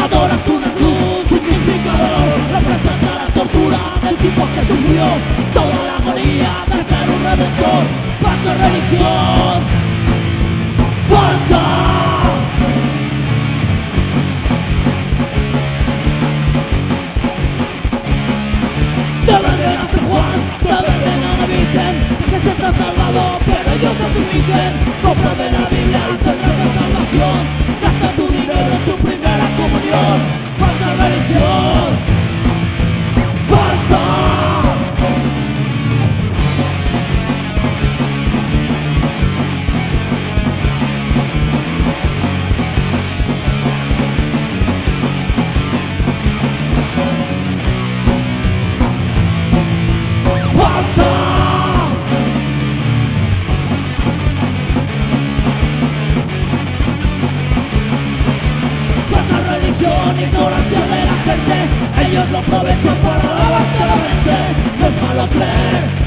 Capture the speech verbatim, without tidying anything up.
adoras una cruz, significador, representa la tortura del tipo que sufrió toda la agonía de ser un redentor. Falsa religión, falsa. Te venden a San Juan, te venden a la Virgen, que se está salvado, pero ellos se fingen. Cómprame la Biblia y tendrás la salvación. Gasta tu dinero en tu primera comunión. Falsa religión, falsa. Ignorancia de la gente, ellos lo aprovechan para lavarte la mente. No es malo creer